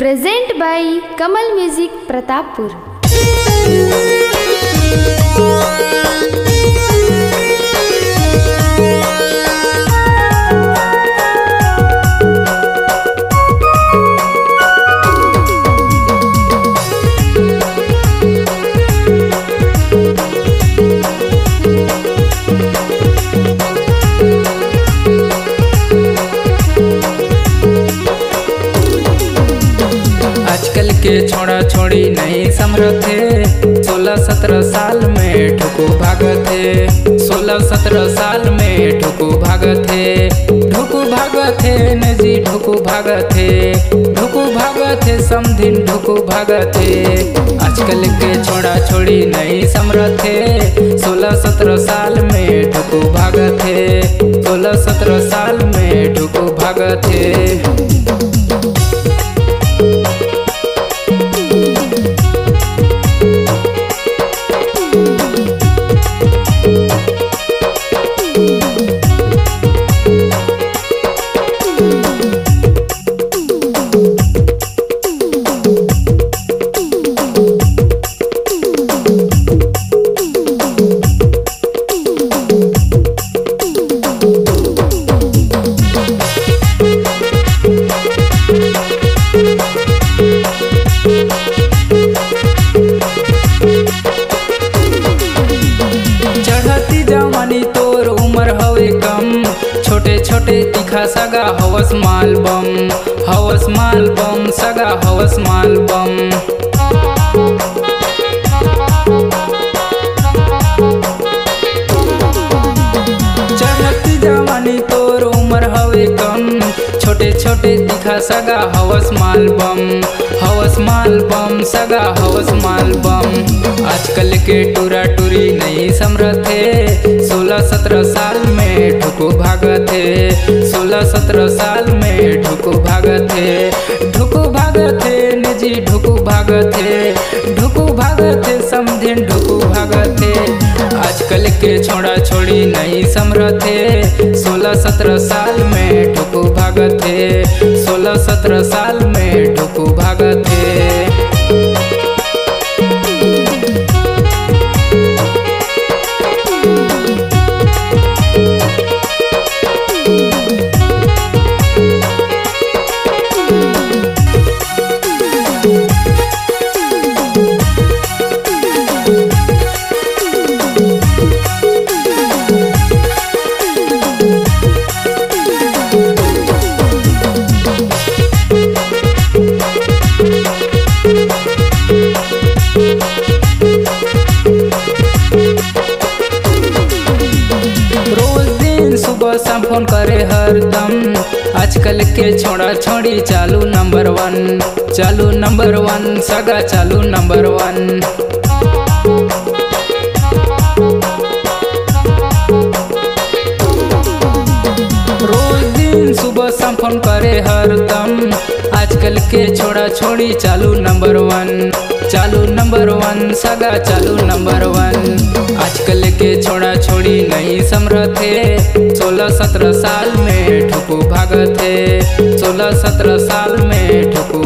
Present by Kamal Music Pratappur. आजकल के छोड़ा छोड़ी नहीं समरथे 16-17 साल में ठुकू भागथे 16-17 साल में ठुकू भागथे नजी ठुकू भागथे समधिन ठुकू भागथे। आजकल के छोड़ा छोड़ी नहीं समरथे 16-17 साल में ठुकू भागथे 16-17 साल में ठुकू भागथे। तोर उम्र हवे कम छोटे छोटे दिखा सगा हवस माल बम सगा हवस माल बम। चढ़ती जवानी तोर उम्र हवे कम छोटे छोटे दिखा सगा हवस माल बम सगा हवस माल बम। आजकल के टूरा टूरी नहीं समरथे 16-17 साल में ठुकू भागथे 16-17 साल में ठुकू भागथे निजी ठुकू भागथे समधिन ठुकू भागथे। आजकल के छोड़ा छोड़ी नहीं समरथे 16-17 साल में ठुकू भागथे 16-17 साल में ठुकू भागथे। सुबह शाम फोन करे हरदम आजकल के छोड़ा छोड़ी चालू नंबर वन सगा चालू नंबर वन। रोज दिन सुबह शाम फोन करे हरदम आजकल के छोड़ा छोड़ी चालू नंबर वन सगा चालू नंबर वन। आजकल के छोड़ा छोड़ी नहीं समरथे 16-17 साल में ठुकू भागथे 16-17 साल में ठुकू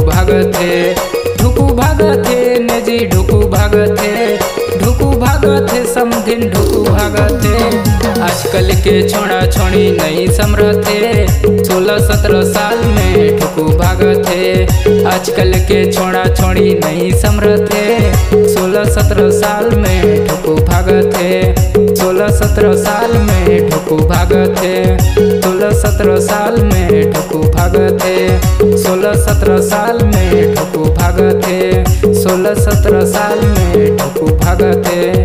भागथे नजी ठुकू भागथे समधिन ठुकू भागथे। आजकल के छोड़ा छोड़ी नहीं समरथे 16-17 साल में ठुकू भागथे आजकल के छोड़ा छोड़ी नहीं समरथे 16-17 साल में ठुकू भागथे 16-17 साल में ठुकू भागथे 16-17 साल में ठुकू भागथे 16-17 साल में ठुकू भागथे 16-17 साल में ठुकू भागथे।